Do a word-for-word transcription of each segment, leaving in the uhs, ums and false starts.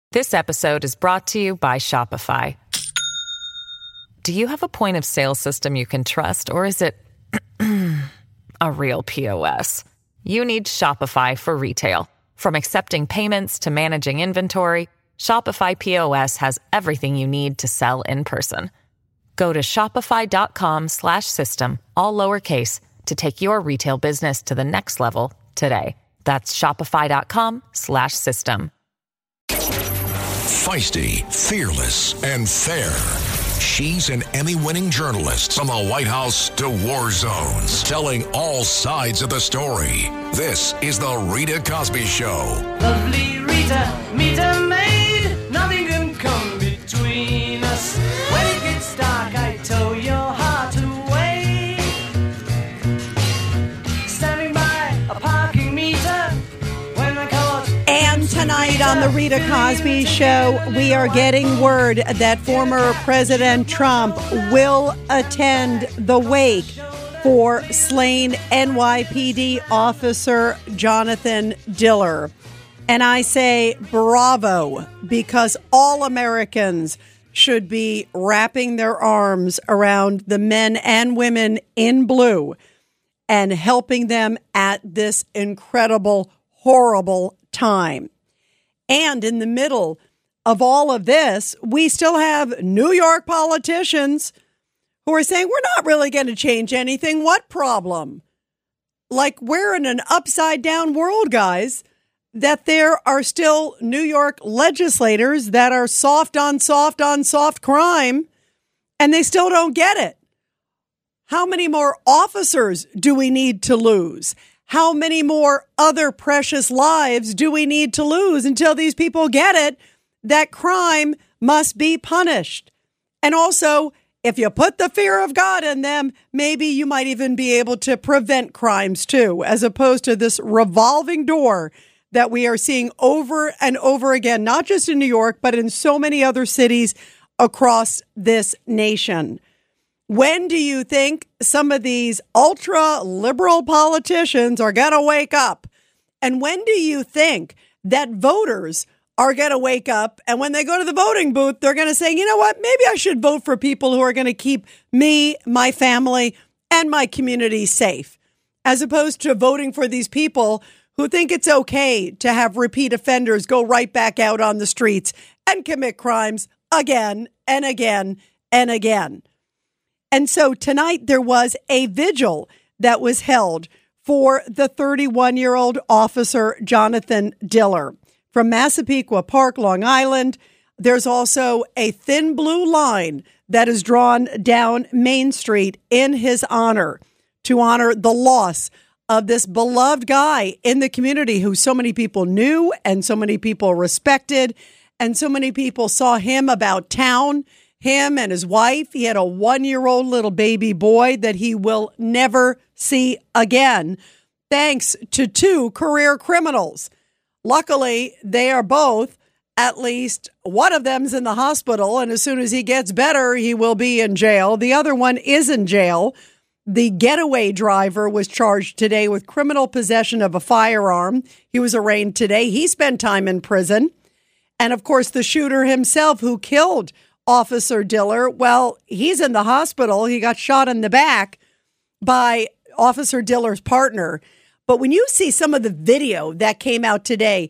This episode is brought to you by Shopify. Do you have a point of sale system you can trust, or is it a real P O S? You need Shopify for retail. From accepting payments to managing inventory, Shopify P O S has everything you need to sell in person. Go to shopify.com slash system, all lowercase, to take your retail business to the next level today. That's shopify.com slash system. Feisty, fearless, and fair. She's an Emmy-winning journalist from the White House to war zones, telling all sides of the story. This is the Rita Cosby Show. Lovely Rita, meet a maid. Nothing can come between us. When it gets dark, I tow your heart away. Standing by a parking meter when I caught. And tonight on the Rita Cosby Show, we are getting word that former President Trump will attend the wake for slain N Y P D officer Jonathan Diller. And I say bravo, because all Americans should be wrapping their arms around the men and women in blue and helping them at this incredible, horrible time. And in the middle of all of this, we still have New York politicians who are saying, we're not really going to change anything. What problem? Like, we're in an upside down world, guys, that there are still New York legislators that are soft on soft on soft crime, and they still don't get it. How many more officers do we need to lose? How many more other precious lives do we need to lose until these people get it that crime must be punished? And also, if you put the fear of God in them, maybe you might even be able to prevent crimes too, as opposed to this revolving door that we are seeing over and over again, not just in New York, but in so many other cities across this nation. When do you think some of these ultra liberal politicians are going to wake up? And when do you think that voters are going to wake up, and when they go to the voting booth, they're going to say, you know what, maybe I should vote for people who are going to keep me, my family, and my community safe, as opposed to voting for these people who think it's okay to have repeat offenders go right back out on the streets and commit crimes again and again and again. And so tonight there was a vigil that was held for the thirty-one-year-old officer, Jonathan Diller, from Massapequa Park, Long Island. There's also a thin blue line that is drawn down Main Street in his honor, to honor the loss of this beloved guy in the community who so many people knew and so many people respected and so many people saw him about town. Him and his wife, he had a one-year-old little baby boy that he will never see again, thanks to two career criminals. Luckily, they are both, at least one of them's in the hospital, and as soon as he gets better, he will be in jail. The other one is in jail. The getaway driver was charged today with criminal possession of a firearm. He was arraigned today. He spent time in prison. And, of course, the shooter himself who killed Officer Diller, well, he's in the hospital. He got shot in the back by Officer Diller's partner. But when you see some of the video that came out today,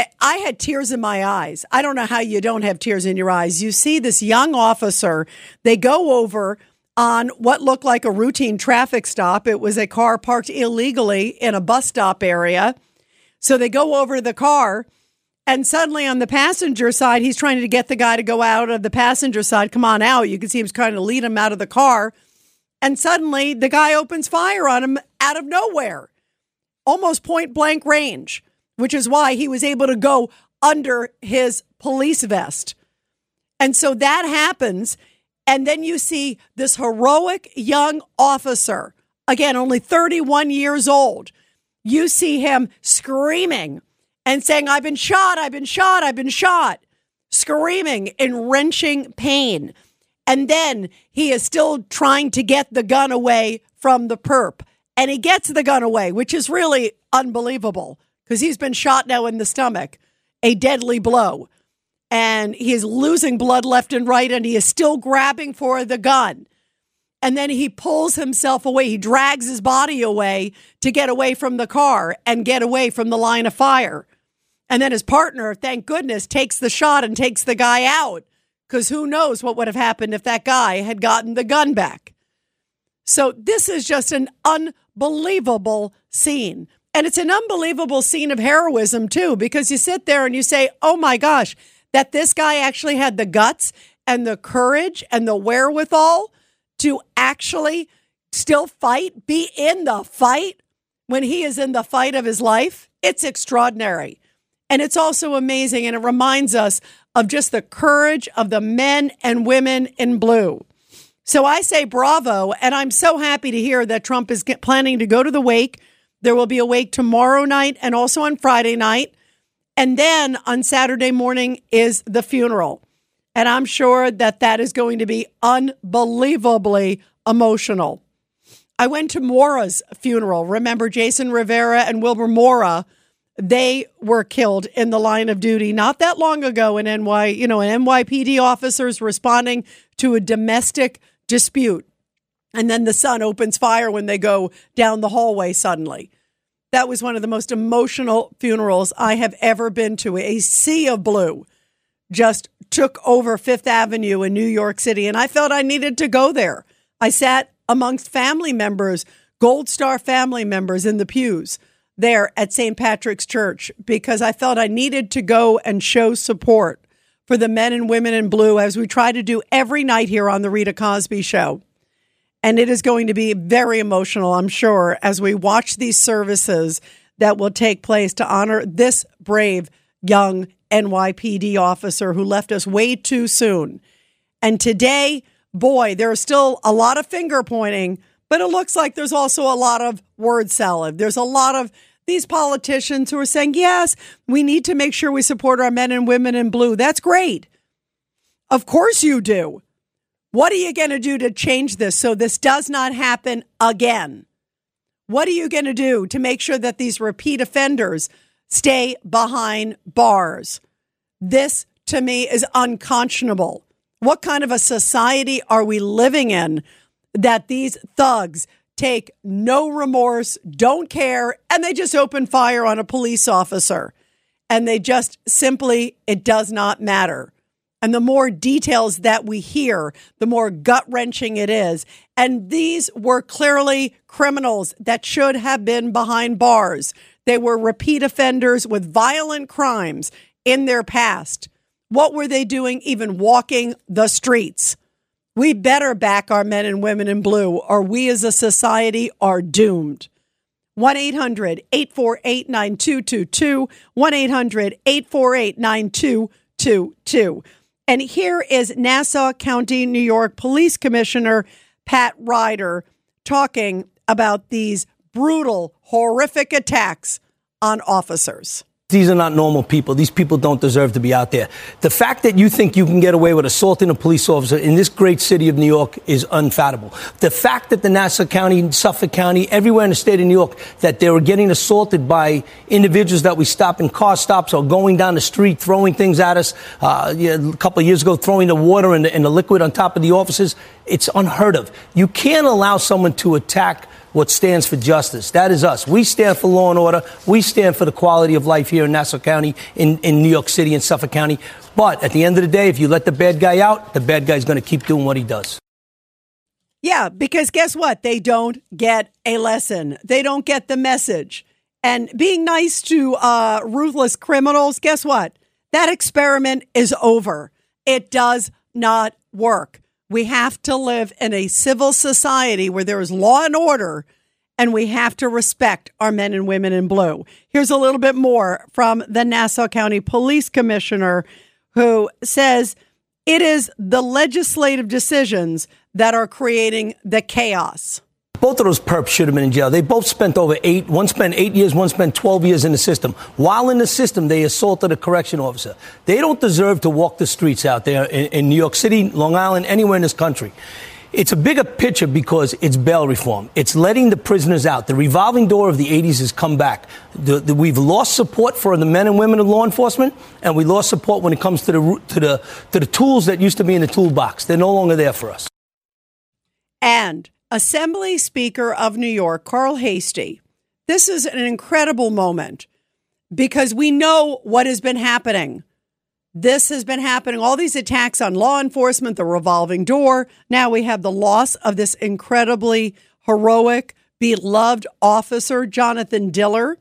I had tears in my eyes. I don't know how you don't have tears in your eyes. You see this young officer, they go over on what looked like a routine traffic stop. It was a car parked illegally in a bus stop area. So they go over the car. And suddenly on the passenger side, he's trying to get the guy to go out of the passenger side. Come on out. You can see him trying to lead him out of the car. And suddenly the guy opens fire on him out of nowhere, almost point blank range, which is why he was able to go under his police vest. And so that happens. And then you see this heroic young officer, again, only thirty-one years old. You see him screaming and saying, I've been shot, I've been shot, I've been shot, screaming in wrenching pain. And then he is still trying to get the gun away from the perp. And he gets the gun away, which is really unbelievable because he's been shot now in the stomach, a deadly blow. and he is losing blood left and right, and he is still grabbing for the gun. And then he pulls himself away. He drags his body away to get away from the car and get away from the line of fire. And then his partner, thank goodness, takes the shot and takes the guy out, because who knows what would have happened if that guy had gotten the gun back. So this is just an unbelievable scene. And it's an unbelievable scene of heroism, too, because you sit there and you say, oh, my gosh, that this guy actually had the guts and the courage and the wherewithal to actually still fight, be in the fight when he is in the fight of his life. It's extraordinary. And it's also amazing. And it reminds us of just the courage of the men and women in blue. So I say bravo. And I'm so happy to hear that Trump is get, planning to go to the wake. There will be a wake tomorrow night and also on Friday night. And then on Saturday morning is the funeral. And I'm sure that that is going to be unbelievably emotional. I went to Mora's funeral. Remember, Jason Rivera and Wilbur Mora, they were killed in the line of duty not that long ago in N Y, you know, an N Y P D officers responding to a domestic dispute. And then the son opens fire when they go down the hallway suddenly. That was one of the most emotional funerals I have ever been to. A sea of blue just took over Fifth Avenue in New York City, and I felt I needed to go there. I sat amongst family members, Gold Star family members in the pews there at Saint Patrick's Church, because I felt I needed to go and show support for the men and women in blue, as we try to do every night here on the Rita Cosby Show. And it is going to be very emotional, I'm sure, as we watch these services that will take place to honor this brave young N Y P D officer who left us way too soon. And today, boy, there's still a lot of finger pointing, but it looks like there's also a lot of word salad. There's a lot of these politicians who are saying, yes, we need to make sure we support our men and women in blue. That's great. Of course you do. What are you going to do to change this so this does not happen again? What are you going to do to make sure that these repeat offenders stay behind bars? This, to me, is unconscionable. What kind of a society are we living in that these thugs take no remorse, don't care, and they just open fire on a police officer? And they just simply, it does not matter. And the more details that we hear, the more gut-wrenching it is. And these were clearly criminals that should have been behind bars. They were repeat offenders with violent crimes in their past. What were they doing even walking the streets? We better back our men and women in blue, or we as a society are doomed. one eight hundred eight four eight nine two two two, one eight hundred eight four eight nine two two two. And here is Nassau County, New York Police Commissioner Pat Ryder talking about these brutal, horrific attacks on officers. These are not normal people. These people don't deserve to be out there. The fact that you think you can get away with assaulting a police officer in this great city of New York is unfathomable. The fact that the Nassau County, Suffolk County, everywhere in the state of New York, that they were getting assaulted by individuals that we stop in car stops or going down the street, throwing things at us. Uh, yeah, a couple of years ago, throwing the water and the, and the liquid on top of the officers. It's unheard of. You can't allow someone to attack what stands for justice. That is us. We stand for law and order. We stand for the quality of life here in Nassau County, in, in New York City and Suffolk County. But at the end of the day, if you let the bad guy out, the bad guy's going to keep doing what he does. Yeah, because guess what? They don't get a lesson. They don't get the message. And being nice to uh, ruthless criminals, guess what? That experiment is over. It does not work. We have to live in a civil society where there is law and order, and we have to respect our men and women in blue. Here's a little bit more from the Nassau County Police Commissioner, who says it is the legislative decisions that are creating the chaos. Both of those perps should have been in jail. They both spent over eight, one spent eight years, one spent twelve years in the system. While in the system, they assaulted a correction officer. They don't deserve to walk the streets out there in, in New York City, Long Island, anywhere in this country. It's a bigger picture because it's bail reform. It's letting the prisoners out. The revolving door of the eighties has come back. The, the, we've lost support for the men and women of law enforcement, and we lost support when it comes to the to the to the tools that used to be in the toolbox. They're no longer there for us. And Assembly Speaker of New York, Carl Heastie, this is an incredible moment because we know what has been happening. This has been happening, all these attacks on law enforcement, the revolving door. Now we have the loss of this incredibly heroic, beloved officer, Jonathan Diller.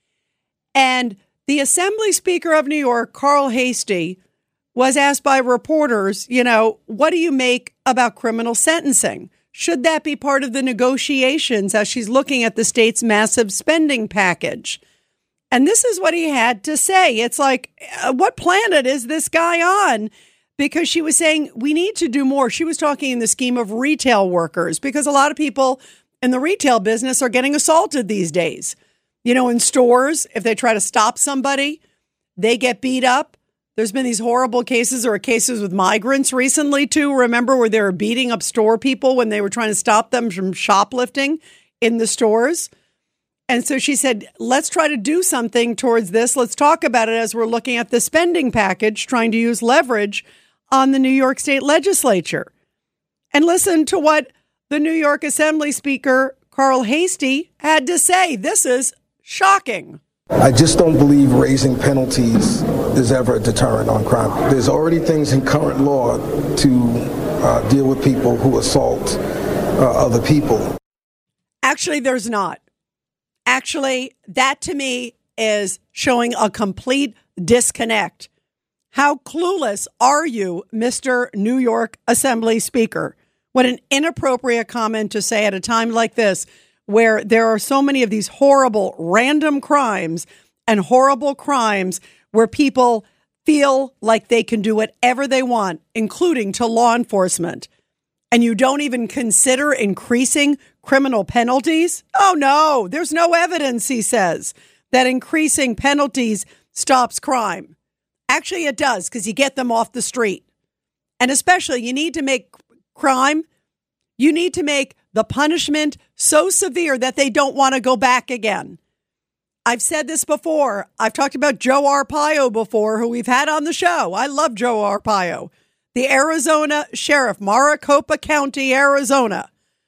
And the Assembly Speaker of New York, Carl Heastie, was asked by reporters, you know, what do you make about criminal sentencing? Should that be part of the negotiations as she's looking at the state's massive spending package? And this is what he had to say. It's like, uh, what planet is this guy on? Because she was saying we need to do more. She was talking in the scheme of retail workers, because a lot of people in the retail business are getting assaulted these days. You know, in stores, if they try to stop somebody, they get beat up. There's been these horrible cases, or cases with migrants recently, too. Remember, where they were beating up store people when they were trying to stop them from shoplifting in the stores. And so she said, let's try to do something towards this. Let's talk about it as we're looking at the spending package, trying to use leverage on the New York State legislature. And listen to what the New York Assembly Speaker, Carl Heastie, had to say. This is shocking. I just don't believe raising penalties is ever a deterrent on crime. There's already things in current law to uh, deal with people who assault uh, other people. Actually, there's not. Actually, that to me is showing a complete disconnect. How clueless are you, Mister New York Assembly Speaker? What an inappropriate comment to say at a time like this, where there are so many of these horrible random crimes and horrible crimes where people feel like they can do whatever they want, including to law enforcement. And you don't even consider increasing criminal penalties? Oh, no, there's no evidence, he says, that increasing penalties stops crime. Actually, it does, because you get them off the street. And especially, you need to make crime, you need to make the punishment so severe that they don't want to go back again. I've said this before. I've talked about Joe Arpaio before, who we've had on the show. I love Joe Arpaio, the Arizona sheriff, Maricopa County, Arizona,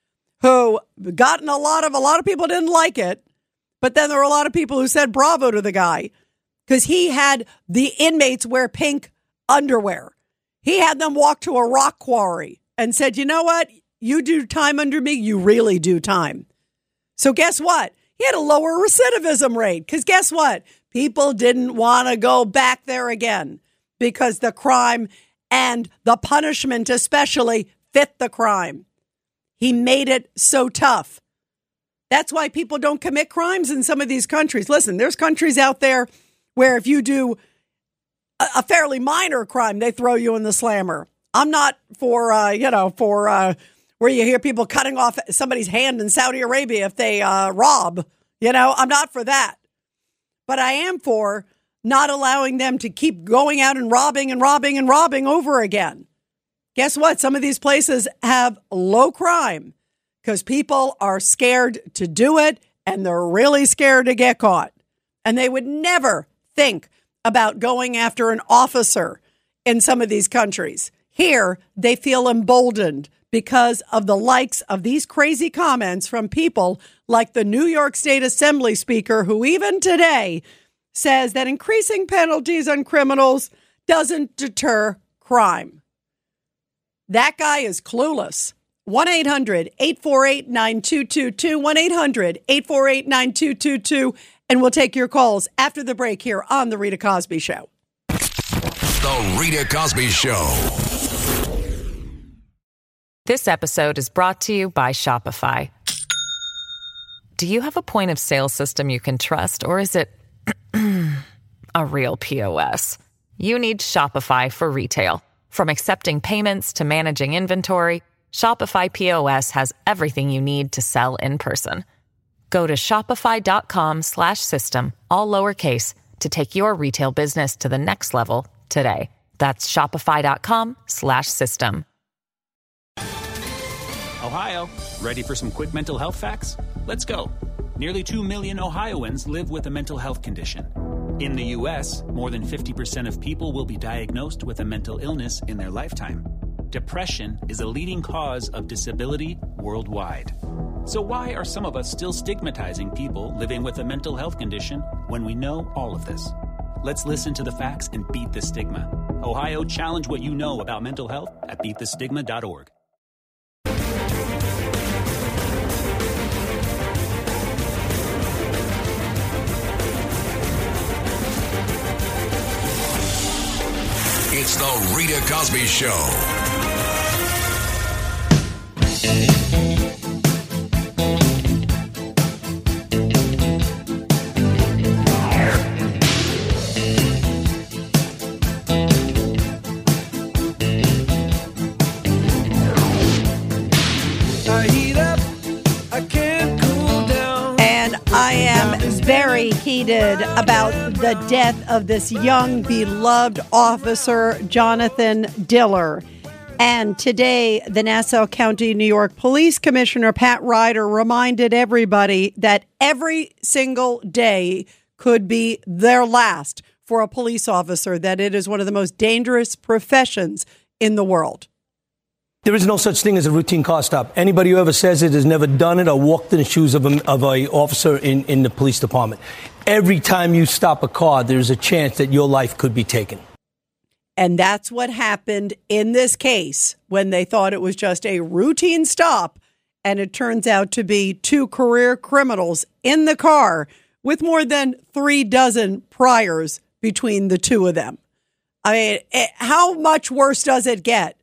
who gotten a lot of, a lot of people didn't like it, but then there were a lot of people who said bravo to the guy because he had the inmates wear pink underwear. He had them walk to a rock quarry and said, you know what? You do time under me, you really do time. So guess what? He had a lower recidivism rate because guess what? People didn't want to go back there again because the crime and the punishment especially fit the crime. He made it so tough. That's why people don't commit crimes in some of these countries. Listen, there's countries out there where if you do a, a fairly minor crime, they throw you in the slammer. I'm not for, uh, you know, for uh, where you hear people cutting off somebody's hand in Saudi Arabia if they uh, rob. You know, I'm not for that. But I am for not allowing them to keep going out and robbing and robbing and robbing over again. Guess what? Some of these places have low crime because people are scared to do it and they're really scared to get caught. And they would never think about going after an officer in some of these countries. Here, they feel emboldened because of the likes of these crazy comments from people like the New York State Assembly Speaker, who even today says that increasing penalties on criminals doesn't deter crime. That guy is clueless. one eight hundred eight four eight nine two two two, one eight hundred eight four eight nine two two two, and we'll take your calls after the break here on The Rita Cosby Show. The Rita Cosby Show. This episode is brought to you by Shopify. Do you have a point of sale system you can trust, or is it a real P O S? You need Shopify for retail. From accepting payments to managing inventory, Shopify P O S has everything you need to sell in person. Go to shopify.com slash system, all lowercase, to take your retail business to the next level today. That's shopify.com slash system. Ohio, ready for some quick mental health facts? Let's go. Nearly two million Ohioans live with a mental health condition. In the U S, more than fifty percent of people will be diagnosed with a mental illness in their lifetime. Depression is a leading cause of disability worldwide. So why are some of us still stigmatizing people living with a mental health condition when we know all of this? Let's listen to the facts and beat the stigma. Ohio, challenge what you know about mental health at beat the stigma dot org. It's the Rita Cosby Show. I heat up, I can't cool down. And I am very heated about the death of this young, beloved officer, Jonathan Diller. And today, the Nassau County, New York Police Commissioner Pat Ryder reminded everybody that every single day could be their last for a police officer, that it is one of the most dangerous professions in the world. There is no such thing as a routine car stop. Anybody who ever says it has never done it or walked in the shoes of a, of a officer in, in the police department. Every time you stop a car, there's a chance that your life could be taken. And that's what happened in this case when they thought it was just a routine stop. And it turns out to be two career criminals in the car with more than three dozen priors between the two of them. I mean, it, how much worse does it get?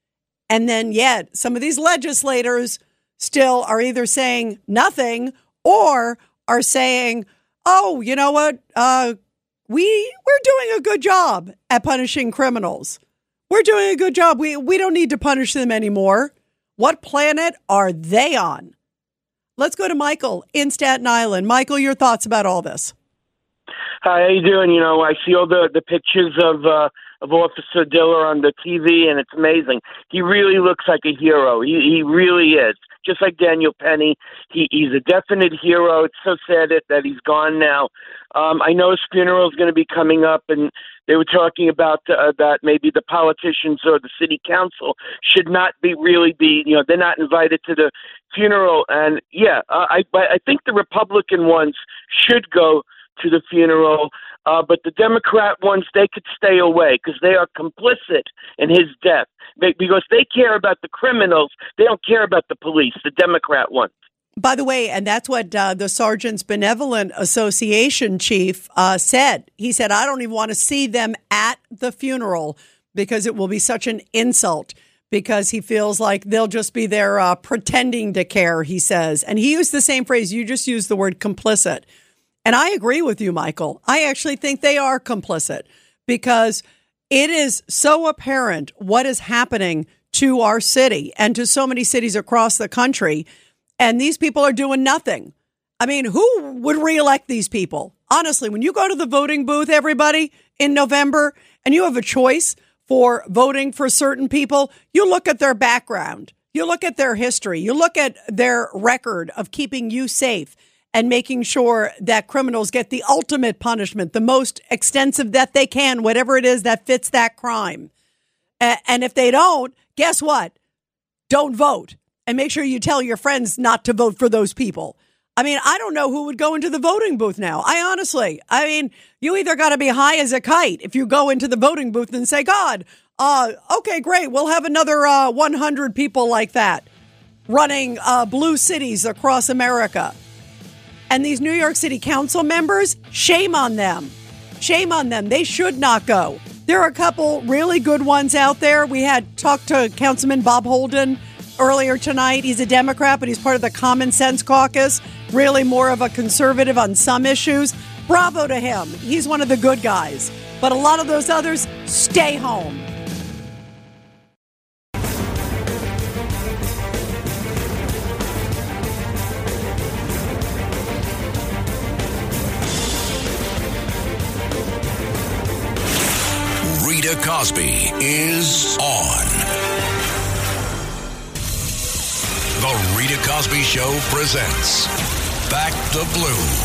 And then yet some of these legislators still are either saying nothing or are saying, oh, you know what? Uh, we, we're doing a good job at punishing criminals. We're doing a good job. We, we don't need to punish them anymore. What planet are they on? Let's go to Michael in Staten Island. Michael, your thoughts about all this? Hi, how you doing? You know, I see all the, the pictures of uh, of Officer Diller on the T V, and it's amazing. He really looks like a hero. He he really is. Just like Daniel Penny, he, he's a definite hero. It's so sad that, that he's gone now. Um, I know his funeral is going to be coming up, and they were talking about uh, that maybe the politicians or the city council should not be really be, you know, they're not invited to the funeral. And yeah, uh, I I think the Republican ones should go to the funeral, uh, but the Democrat ones, they could stay away because they are complicit in his death. They, because they care about the criminals, they don't care about the police, the Democrat ones. By the way, and that's what uh, the Sergeants Benevolent Association chief uh, said. He said, I don't even want to see them at the funeral because it will be such an insult, because he feels like they'll just be there uh, pretending to care, he says. And he used the same phrase. You just used the word complicit. And I agree with you, Michael. I actually think they are complicit because it is so apparent what is happening to our city and to so many cities across the country. And these people are doing nothing. I mean, who would reelect these people? Honestly, when you go to the voting booth, everybody, in November, and you have a choice for voting for certain people, you look at their background. You look at their history. You look at their record of keeping you safe and making sure that criminals get the ultimate punishment, the most extensive that they can, whatever it is that fits that crime. And if they don't, guess what? Don't vote. And make sure you tell your friends not to vote for those people. I mean, I don't know who would go into the voting booth now. I honestly, I mean, you either got to be high as a kite if you go into the voting booth and say, God, uh, okay, great. We'll have another uh, one hundred people like that running uh, blue cities across America. And these New York City Council members, shame on them. Shame on them. They should not go. There are a couple really good ones out there. We had talked to Councilman Bob Holden earlier tonight. He's a Democrat, but he's part of the Common Sense Caucus, really more of a conservative on some issues. Bravo to him. He's one of the good guys. But a lot of those others, stay home. Rita Cosby is on. The Rita Cosby Show presents Back the Blue.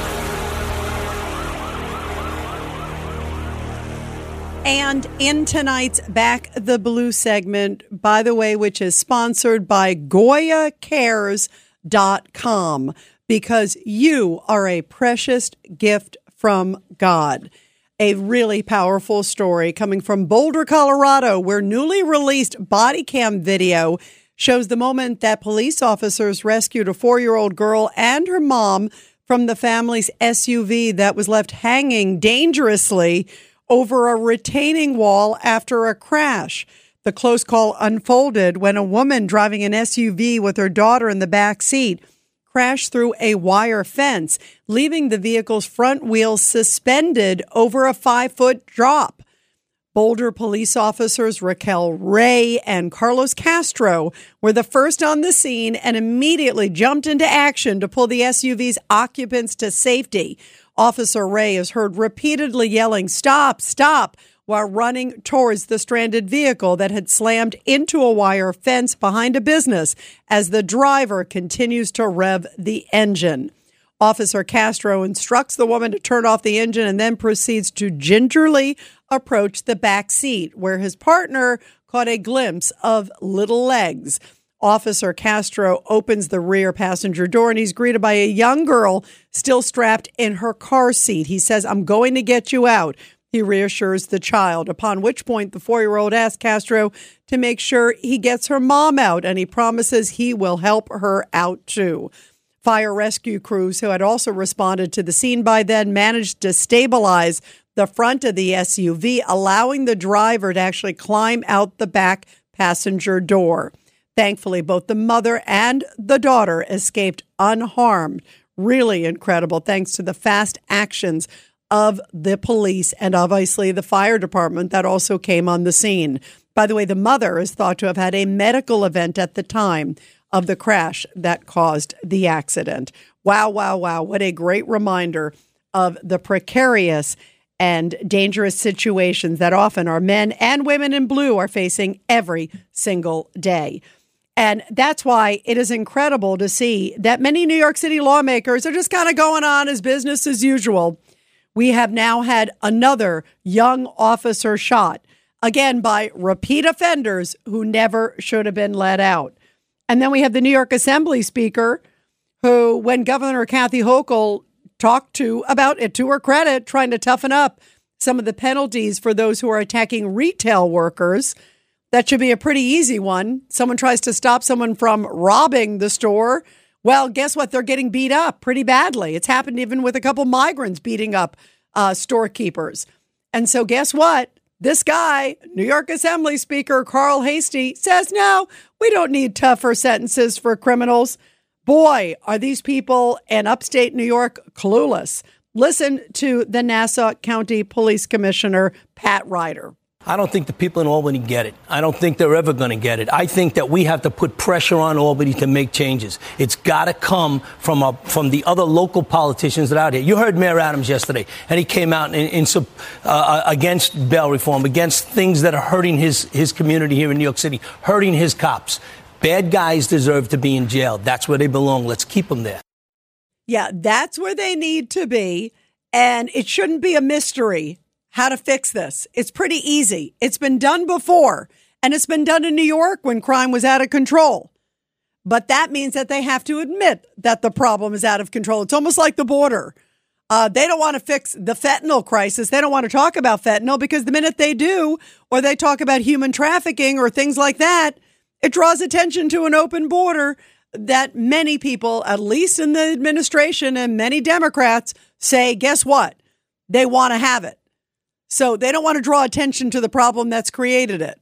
And in tonight's Back the Blue segment, by the way, which is sponsored by Goya Cares dot com, because you are a precious gift from God. A really powerful story coming from Boulder, Colorado, where newly released body cam video shows the moment that police officers rescued a four-year-old girl and her mom from the family's S U V that was left hanging dangerously over a retaining wall after a crash. The close call unfolded when a woman driving an S U V with her daughter in the back seat crashed through a wire fence, leaving the vehicle's front wheels suspended over a five-foot drop. Boulder police officers Raquel Ray and Carlos Castro were the first on the scene and immediately jumped into action to pull the S U V's occupants to safety. Officer Ray is heard repeatedly yelling, "Stop, stop," while running towards the stranded vehicle that had slammed into a wire fence behind a business as the driver continues to rev the engine. Officer Castro instructs the woman to turn off the engine and then proceeds to gingerly approach the back seat, where his partner caught a glimpse of little legs. Officer Castro opens the rear passenger door and he's greeted by a young girl still strapped in her car seat. He says, "I'm going to get you out." He reassures the child, upon which point the four-year-old asks Castro to make sure he gets her mom out, and he promises he will help her out too. Fire rescue crews, who had also responded to the scene by then, managed to stabilize the front of the S U V, allowing the driver to actually climb out the back passenger door. Thankfully, both the mother and the daughter escaped unharmed. Really incredible, thanks to the fast actions of the police and obviously the fire department that also came on the scene. By the way, the mother is thought to have had a medical event at the time of the crash that caused the accident. Wow, wow, wow. What a great reminder of the precarious and dangerous situations that often our men and women in blue are facing every single day. And that's why it is incredible to see that many New York City lawmakers are just kind of going on as business as usual. We have now had another young officer shot, again by repeat offenders who never should have been let out. And then we have the New York Assembly Speaker, who, when Governor Kathy Hochul talked to about it, to her credit, trying to toughen up some of the penalties for those who are attacking retail workers. That should be a pretty easy one. Someone tries to stop someone from robbing the store. Well, guess what? They're getting beat up pretty badly. It's happened even with a couple migrants beating up uh, storekeepers. And so guess what? This guy, New York Assembly Speaker Carl Heastie, says, no, we don't need tougher sentences for criminals. Boy, are these people in upstate New York clueless. Listen to the Nassau County Police Commissioner, Pat Ryder. I don't think the people in Albany get it. I don't think they're ever going to get it. I think that we have to put pressure on Albany to make changes. It's got to come from a, from the other local politicians that are out here. You heard Mayor Adams yesterday, and he came out in, in, uh, against bail reform, against things that are hurting his, his community here in New York City, hurting his cops. Bad guys deserve to be in jail. That's where they belong. Let's keep them there. Yeah, that's where they need to be. And it shouldn't be a mystery how to fix this. It's pretty easy. It's been done before, and it's been done in New York when crime was out of control. But that means that they have to admit that the problem is out of control. It's almost like the border. Uh, they don't want to fix the fentanyl crisis. They don't want to talk about fentanyl because the minute they do, or they talk about human trafficking or things like that, it draws attention to an open border that many people, at least in the administration and many Democrats, say, guess what? They want to have it. So they don't want to draw attention to the problem that's created it.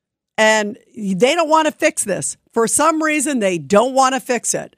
And they don't want to fix this. For some reason, they don't want to fix it.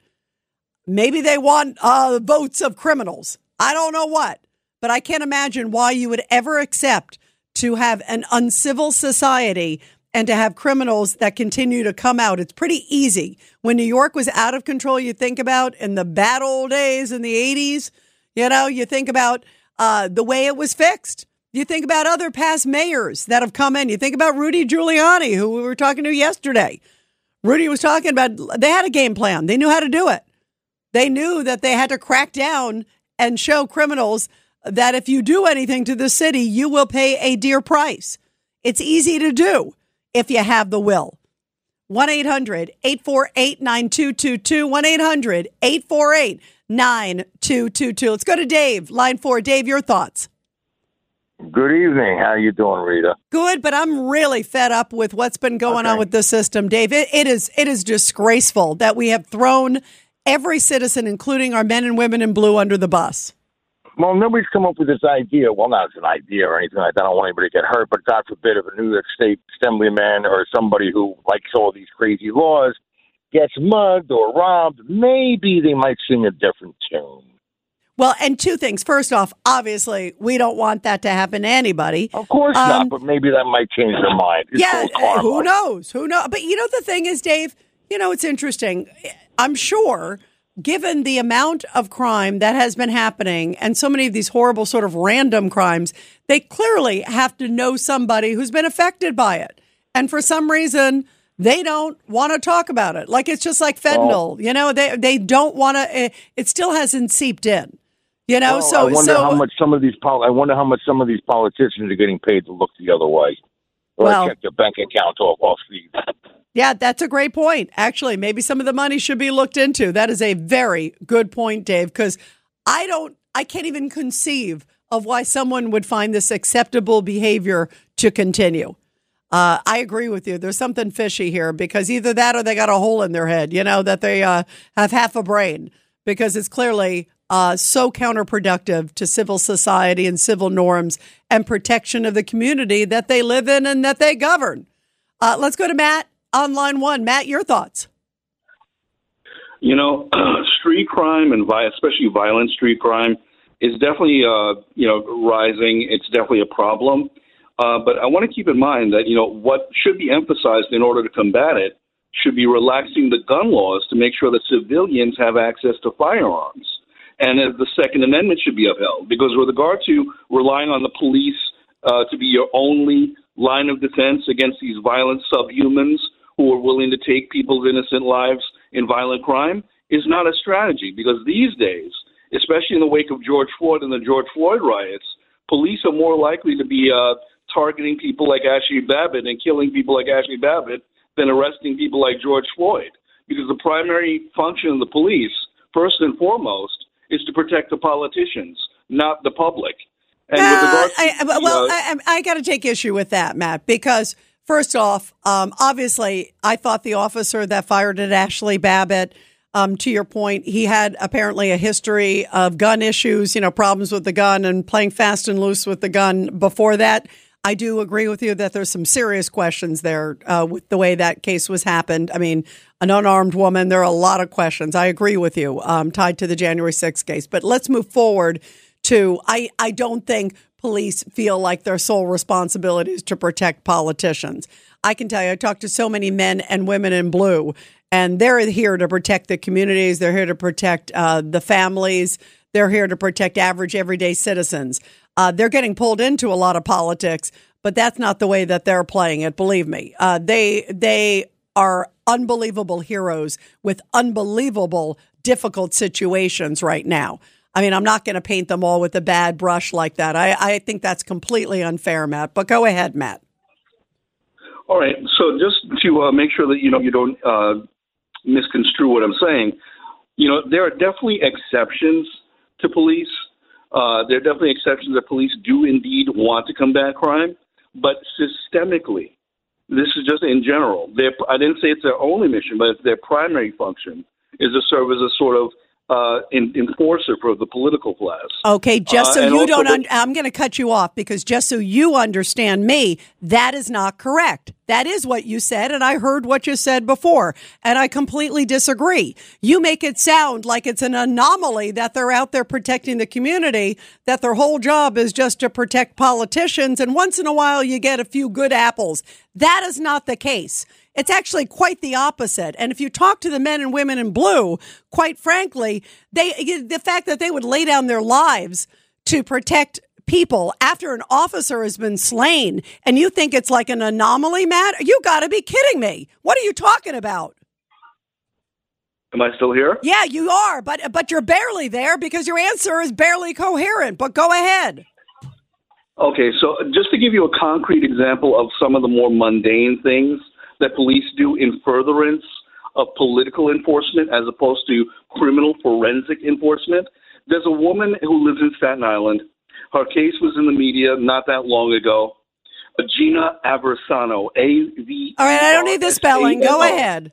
Maybe they want uh, votes of criminals. I don't know what. But I can't imagine why you would ever accept to have an uncivil society and to have criminals that continue to come out. It's pretty easy. When New York was out of control, you think about in the bad old days in the eighties, you know, you think about uh, the way it was fixed. You think about other past mayors that have come in. You think about Rudy Giuliani, who we were talking to yesterday. Rudy was talking about, they had a game plan. They knew how to do it. They knew that they had to crack down and show criminals that if you do anything to the city, you will pay a dear price. It's easy to do if you have the will. one eight hundred eight four eight nine two two two. one eight hundred eight four eight nine two two two. Let's go to Dave, line four. Dave, your thoughts. Good evening. How you doing, Rita? Good, but I'm really fed up with what's been going okay. on with the system, Dave. It, it is it is disgraceful that we have thrown every citizen, including our men and women in blue, under the bus. Well, nobody's come up with this idea. Well, not as an idea or anything like that. I don't want anybody to get hurt, but God forbid if a New York State assemblyman or somebody who likes all these crazy laws gets mugged or robbed, maybe they might sing a different tune. Well, and two things. First off, obviously, we don't want that to happen to anybody. Of course um, not, but maybe that might change their mind. It's yeah, who knows? Who knows? But you know, the thing is, Dave, you know, it's interesting. I'm sure, given the amount of crime that has been happening and so many of these horrible sort of random crimes, they clearly have to know somebody who's been affected by it. And for some reason, they don't want to talk about it. Like, it's just like fentanyl. Well, you know, they they don't want to, it, it still hasn't seeped in. You know, well, so I wonder so, how much some of these pol- I wonder how much some of these politicians are getting paid to look the other way, or well, check their bank account off off these. Yeah, that's a great point. Actually, maybe some of the money should be looked into. That is a very good point, Dave, because I don't, I can't even conceive of why someone would find this acceptable behavior to continue. Uh, I agree with you. There's something fishy here, because either that or they got a hole in their head, you know, that they uh, have half a brain, because it's clearly uh, so counterproductive to civil society and civil norms and protection of the community that they live in and that they govern. Uh, let's go to Matt on line one. Matt, your thoughts. You know, street crime and vi- especially violent street crime is definitely, uh, you know, rising. It's definitely a problem. Uh, but I want to keep in mind that, you know, what should be emphasized in order to combat it should be relaxing the gun laws to make sure that civilians have access to firearms. And uh, the Second Amendment should be upheld, because with regard to relying on the police uh, to be your only line of defense against these violent subhumans who are willing to take people's innocent lives in violent crime is not a strategy, because these days, especially in the wake of George Floyd and the George Floyd riots, police are more likely to be uh, targeting people like Ashley Babbitt and killing people like Ashley Babbitt than arresting people like George Floyd, because the primary function of the police, first and foremost, is to protect the politicians, not the public. And uh, with regards to, I, well, uh, I, I got to take issue with that, Matt, because first off, um, obviously, I thought the officer that fired at Ashley Babbitt, um, to your point, he had apparently a history of gun issues, you know, problems with the gun and playing fast and loose with the gun before that. I do agree with you that there's some serious questions there uh, with the way that case was happened. I mean, an unarmed woman, there are a lot of questions. I agree with you, um, tied to the January sixth case. But let's move forward to, I, I don't think police feel like their sole responsibility is to protect politicians. I can tell you, I talked to so many men and women in blue, and they're here to protect the communities. They're here to protect uh, the families. They're here to protect average, everyday citizens. Uh, they're getting pulled into a lot of politics, but that's not the way that they're playing it. Believe me, uh, they they are unbelievable heroes with unbelievable difficult situations right now. I mean, I'm not going to paint them all with a bad brush like that. I, I think that's completely unfair, Matt. But go ahead, Matt. All right. So just to uh, make sure that you know you don't uh, misconstrue what I'm saying, you know, there are definitely exceptions to police. Uh, there are definitely exceptions that police do indeed want to combat crime, but systemically, this is just in general. I didn't say it's their only mission, but it's their primary function is to serve as a sort of uh, in, enforcer for the political class. Okay, just so uh, you don't, the, un- I'm going to cut you off, because just so you understand me, that is not correct. That is what you said, and I heard what you said before, and I completely disagree. You make it sound like it's an anomaly that they're out there protecting the community, that their whole job is just to protect politicians, and once in a while you get a few good apples. That is not the case. It's actually quite the opposite. And if you talk to the men and women in blue, quite frankly, they the fact that they would lay down their lives to protect people after an officer has been slain, and you think it's like an anomaly, Matt? You got to be kidding me. What are you talking about? Am I still here? Yeah, you are, but but you're barely there because your answer is barely coherent. But go ahead. Okay, so just to give you a concrete example of some of the more mundane things that police do in furtherance of political enforcement as opposed to criminal forensic enforcement, there's a woman who lives in Staten Island. Her case was in the media not that long ago. Gina Aversano, A V. All right, I don't need the spelling. Go ahead.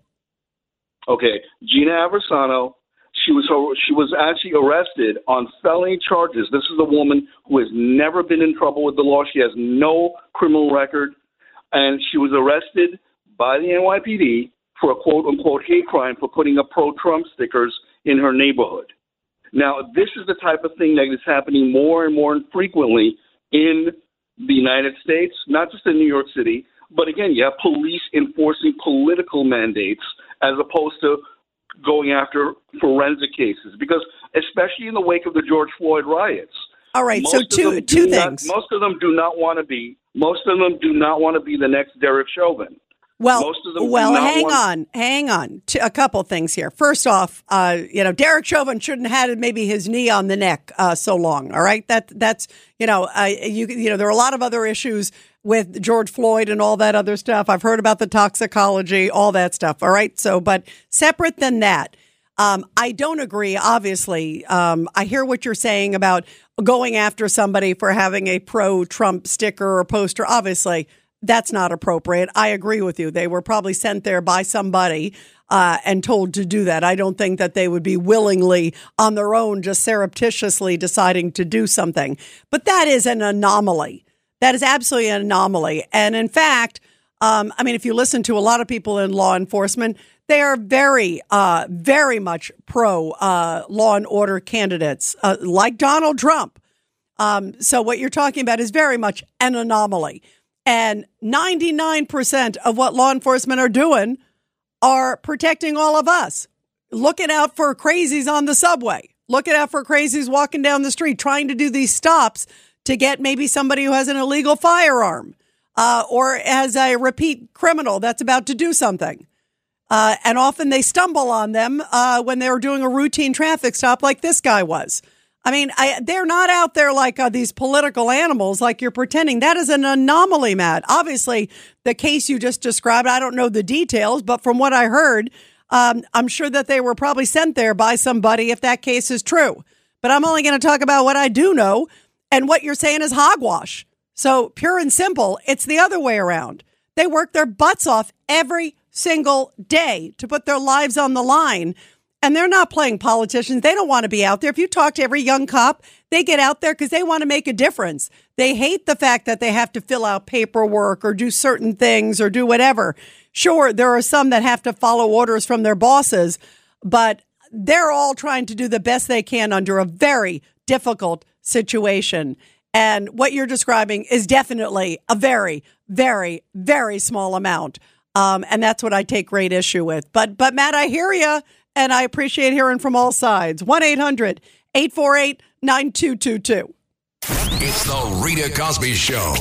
Okay, Gina Aversano. She was she was actually arrested on felony charges. This is a woman who has never been in trouble with the law. She has no criminal record, and she was arrested by the N Y P D for a quote-unquote hate crime for putting up pro-Trump stickers in her neighborhood. Now, this is the type of thing that is happening more and more frequently in the United States, not just in New York City, but again, you have police enforcing political mandates as opposed to going after forensic cases, because especially in the wake of the George Floyd riots. All right, so two two things. Not, most of them do not want to be. Most of them do not want to be the next Derek Chauvin. Well, most of them well, do not hang want- on, hang on. A couple things here. First off, uh, you know, Derek Chauvin shouldn't have had maybe his knee on the neck uh, so long. All right, that that's you know, uh, you you know, there are a lot of other issues with George Floyd and all that other stuff. I've heard about the toxicology, all that stuff. All right. So, but separate than that, um, I don't agree. Obviously, um, I hear what you're saying about going after somebody for having a pro-Trump sticker or poster. Obviously, that's not appropriate. I agree with you. They were probably sent there by somebody uh, and told to do that. I don't think that they would be willingly on their own, just surreptitiously deciding to do something. But that is an anomaly. That is absolutely an anomaly. And in fact, um, I mean, if you listen to a lot of people in law enforcement, they are very, uh, very much pro uh, law and order candidates, uh, like Donald Trump. Um, so what you're talking about is very much an anomaly. And ninety-nine percent of what law enforcement are doing are protecting all of us, looking out for crazies on the subway, looking out for crazies walking down the street, trying to do these stops to get maybe somebody who has an illegal firearm uh, or as a repeat criminal that's about to do something. Uh, and often they stumble on them uh, when they're doing a routine traffic stop like this guy was. I mean, I, they're not out there like uh, these political animals like you're pretending. That is an anomaly, Matt. Obviously, the case you just described, I don't know the details, but from what I heard, um, I'm sure that they were probably sent there by somebody if that case is true. But I'm only going to talk about what I do know, and what you're saying is hogwash. So pure and simple, it's the other way around. They work their butts off every single day to put their lives on the line. And they're not playing politicians. They don't want to be out there. If you talk to every young cop, they get out there because they want to make a difference. They hate the fact that they have to fill out paperwork or do certain things or do whatever. Sure, there are some that have to follow orders from their bosses, but they're all trying to do the best they can under a very difficult situation. And what you're describing is definitely a very, very, very small amount. Um, and that's what I take great issue with. But, but Matt, I hear you. And I appreciate hearing from all sides. one eight hundred eight four eight nine two two two. It's the Rita Cosby Show.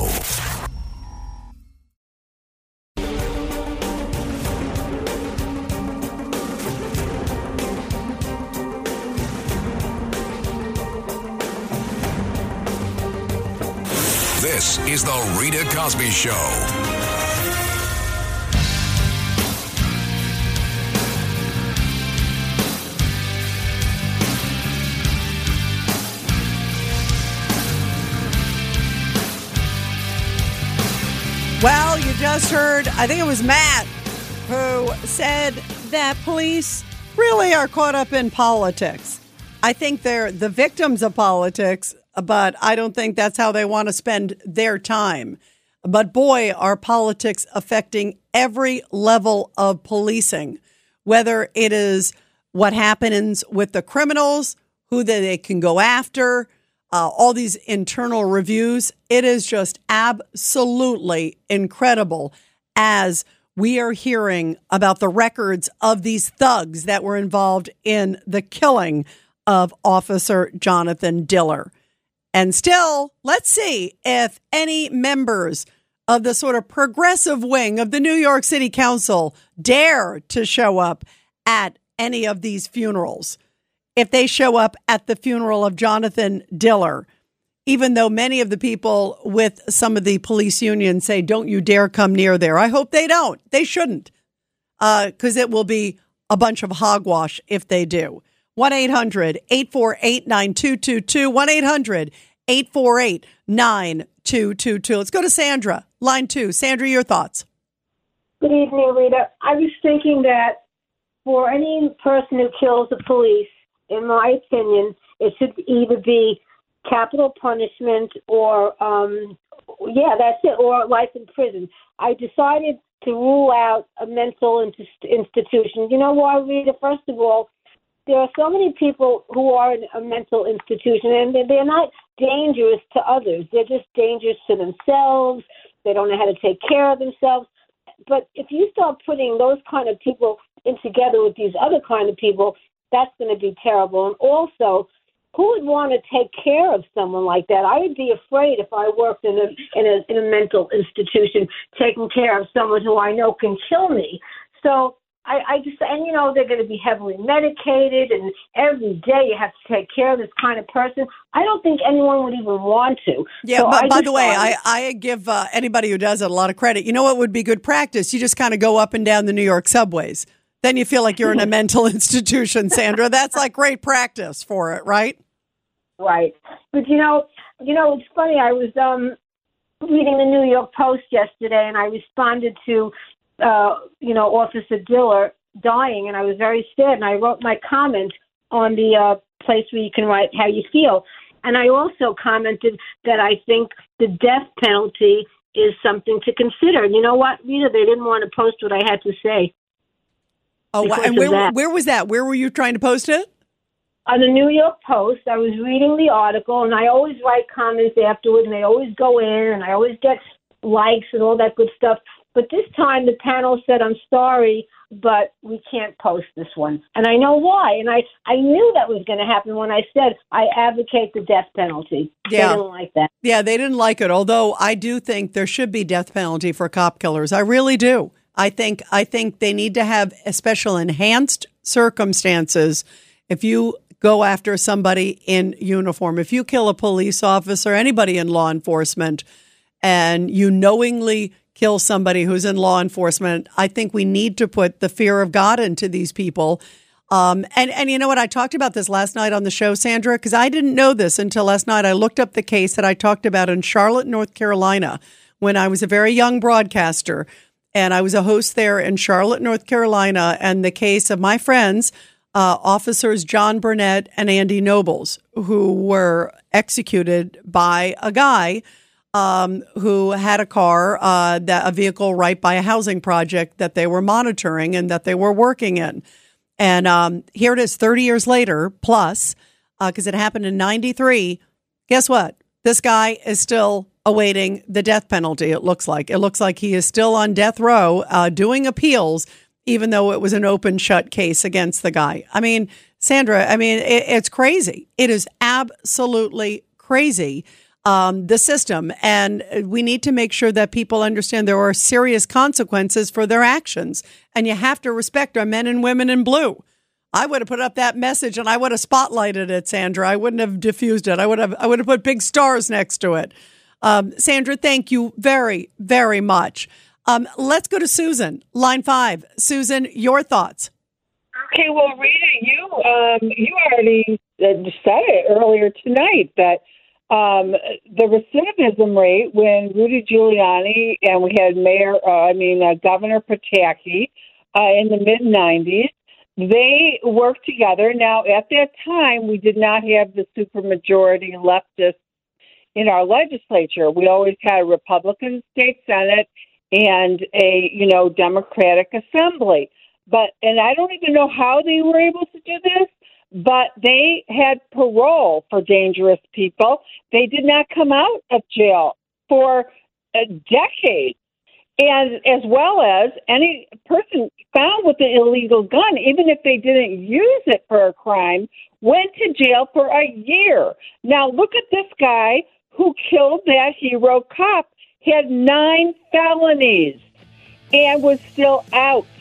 This is the Rita Cosby Show. Well, you just heard, I think it was Matt, who said that police really are caught up in politics. I think they're the victims of politics, but I don't think that's how they want to spend their time. But boy, are politics affecting every level of policing, whether it is what happens with the criminals, who they can go after, Uh, all these internal reviews. It is just absolutely incredible as we are hearing about the records of these thugs that were involved in the killing of Officer Jonathan Diller. And still, let's see if any members of the sort of progressive wing of the New York City Council dare to show up at any of these funerals. If they show up at the funeral of Jonathan Diller, even though many of the people with some of the police unions say, don't you dare come near there. I hope they don't. They shouldn't, because uh, it will be a bunch of hogwash if they do. one eight hundred eight four eight nine two two two. one eight hundred eight four eight nine two two two. Let's go to Sandra, line two. Sandra, your thoughts. Good evening, Rita. I was thinking that for any person who kills the police, in my opinion, it should either be capital punishment or, um, yeah, that's it, or life in prison. I decided to rule out a mental in- institution. You know why, Rita? First of all, there are so many people who are in a mental institution, and they're not dangerous to others. They're just dangerous to themselves. They don't know how to take care of themselves. But if you start putting those kind of people in together with these other kind of people, that's going to be terrible. And also, who would want to take care of someone like that? I would be afraid if I worked in a in a in a mental institution taking care of someone who I know can kill me. So I, I just and you know they're going to be heavily medicated, and every day you have to take care of this kind of person. I don't think anyone would even want to. Yeah, so but I by the way, I, I, I give uh, anybody who does it a lot of credit. You know what would be good practice? You just kind of go up and down the New York subways. Then you feel like you're in a mental institution, Sandra. That's like great practice for it, right? Right. But, you know, you know, it's funny. I was um, reading the New York Post yesterday, and I responded to, uh, you know, Officer Diller dying, and I was very sad. And I wrote my comment on the uh, place where you can write how you feel. And I also commented that I think the death penalty is something to consider. And you know what, Rita? They didn't want to post what I had to say. Oh, and where, where was that? Where were you trying to post it? On the New York Post. I was reading the article, and I always write comments afterwards, and they always go in, and I always get likes and all that good stuff. But this time, the panel said, I'm sorry, but we can't post this one. And I know why. And I, I knew that was going to happen when I said I advocate the death penalty. Yeah. They didn't like that. Yeah, they didn't like it, although I do think there should be death penalty for cop killers. I really do. I think I think they need to have a special enhanced circumstances. If you go after somebody in uniform, if you kill a police officer, anybody in law enforcement, and you knowingly kill somebody who's in law enforcement, I think we need to put the fear of God into these people. Um, and, and you know what? I talked about this last night on the show, Sandra, because I didn't know this until last night. I looked up the case that I talked about in Charlotte, North Carolina, when I was a very young broadcaster. And I was a host there in Charlotte, North Carolina, and the case of my friends, uh, officers John Burnett and Andy Nobles, who were executed by a guy um, who had a car, uh, that a vehicle right by a housing project that they were monitoring and that they were working in. And um, here it is thirty years later, plus, because uh, it happened in ninety-three. Guess what? This guy is still awaiting the death penalty, it looks like. It looks like he is still on death row uh, doing appeals, even though it was an open shut case against the guy. I mean, Sandra, I mean, it, it's crazy. It is absolutely crazy, um, the system. And we need to make sure that people understand there are serious consequences for their actions. And you have to respect our men and women in blue. I would have put up that message and I would have spotlighted it, Sandra. I wouldn't have diffused it. I would have I would have put big stars next to it. Um, Sandra, thank you very, very much. Um, let's go to Susan, line five. Susan, your thoughts. Okay, well, Rita, you um, you already said it earlier tonight that um, the recidivism rate when Rudy Giuliani and we had Mayor, uh, I mean uh, Governor Pataki uh, in the mid nineties, they worked together. Now, at that time, we did not have the supermajority leftist in our legislature. We always had a Republican state Senate and a, you know, Democratic assembly. But, and I don't even know how they were able to do this, but they had parole for dangerous people. They did not come out of jail for a decade. And as well as any person found with an illegal gun, even if they didn't use it for a crime, went to jail for a year. Now, look at this guy who killed that hero cop, had nine felonies and was still out.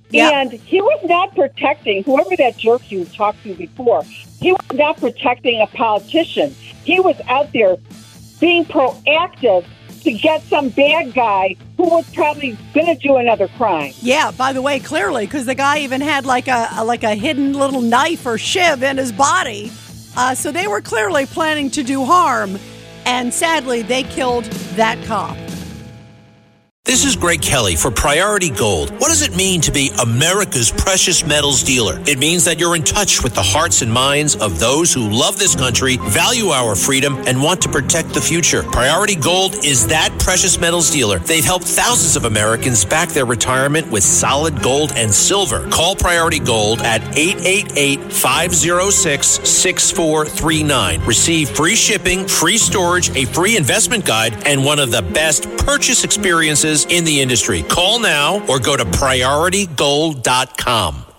Yep. And he was not protecting, whoever that jerk you talked to before, he was not protecting a politician. He was out there being proactive to get some bad guy who was probably going to do another crime. Yeah, by the way, clearly, because the guy even had like a, a like a hidden little knife or shiv in his body. Uh, so they were clearly planning to do harm. And sadly, they killed that cop. This is Greg Kelly for Priority Gold. What does it mean to be America's precious metals dealer? It means that you're in touch with the hearts and minds of those who love this country, value our freedom, and want to protect the future. Priority Gold is that precious metals dealer. They've helped thousands of Americans back their retirement with solid gold and silver. Call Priority Gold at eight eight eight, five oh six, six four three nine. Receive free shipping, free storage, a free investment guide, and one of the best purchase experiences in the industry. Call now or go to priority gold dot com.